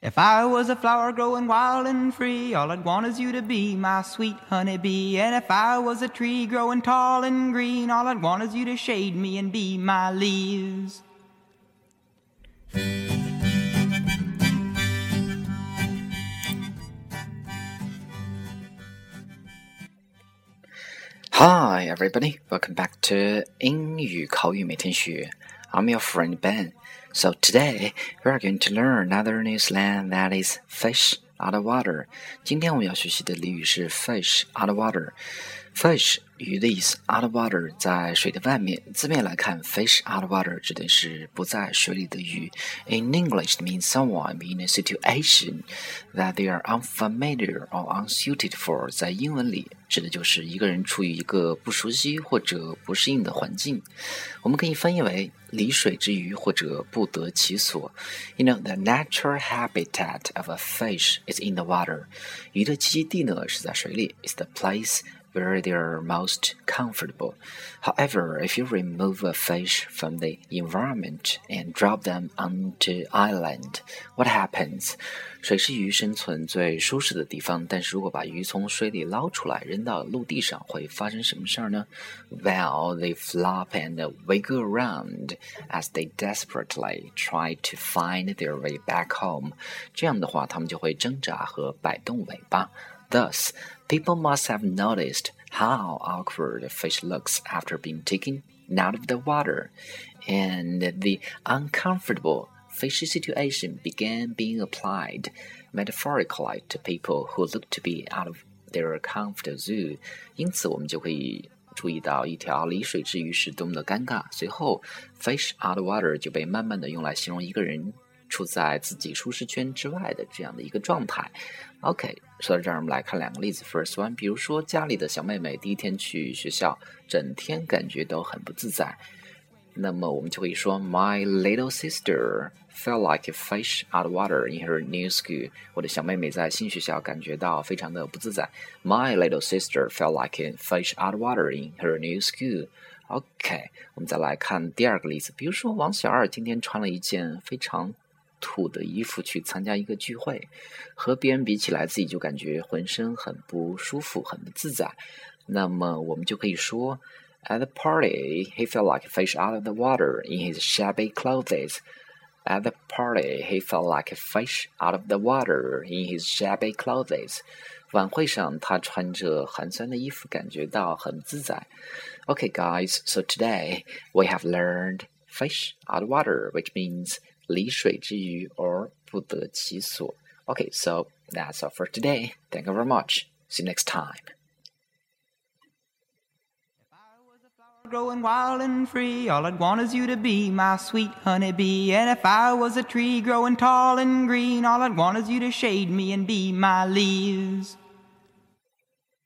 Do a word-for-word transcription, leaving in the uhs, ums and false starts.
If I was a flower growing wild and free, all I'd want is you to be my sweet honeybee. And if I was a tree growing tall and green, all I'd want is you to shade me and be my leaves. Hi everybody, welcome back to 英语口语每天学. I'm your friend Ben. So today we are going to learn another new slang that is fish out of water. 今天我们要学习的俚语是 fish out of water. Fish 鱼的意思 out of water 在水的外面，字面来看 fish out of water 指的是不在水里的鱼。In English, it means someone in a situation that they are unfamiliar or unsuited for. 在英文里指的就是一个人处于一个不熟悉或者不适应的环境。我们可以翻译为离水之鱼或者不得其所。You know, the natural habitat of a fish is in the water. 鱼的栖息地呢是在水里 It's the place where they are most comfortable. However, if you remove a fish from the environment and drop them onto island, what happens? 水是鱼生存最舒适的地方，但是如果把鱼从水里捞出来扔到陆地上，会发生什么事儿呢？ Well, they flop and wiggle around as they desperately try to find their way back home. 这样的话，它们就会挣扎和摆动尾巴。Thus, people must have noticed how awkward a fish looks after being taken out of the water, and the uncomfortable fishy situation began being applied metaphorically to people who look to be out of their comfort zone. 因此，我们就可以注意到一条离水之鱼是多么的尴尬。随后 ，fish out of water 就被慢慢的用来形容一个人处在自己舒适圈之外的这样的一个状态。OK， 说到这儿，我们来看两个例子。First one， 比如说家里的小妹妹第一天去学校，整天感觉都很不自在。那么我们就可以说 My little sister felt like a fish out of water in her new school. 我的小妹妹在新学校感觉到非常的不自在。My little sister felt like a fish out of water in her new school. OK， 我们再来看第二个例子。比如说王小二今天穿了一件非常土的衣服去参加一个聚会，和别人比起来自己就感觉浑身很不舒服，很不自在。那么我们就可以说 At the party, he felt like a fish out of the water in his shabby clothes. At the party, he felt like a fish out of the water in his shabby clothes. 晚会上他穿着寒酸的衣服感觉到很自在。Okay guys, so today we have learned fish out of water, which means 离水之鱼 or 不得其所。Okay, so that's all for today. Thank you very much. See you next time. Growing wild and free, all I'd want is you to be my sweet honeybee. And if I was a tree growing tall and green, all I'd want is you to shade me and be my leaves.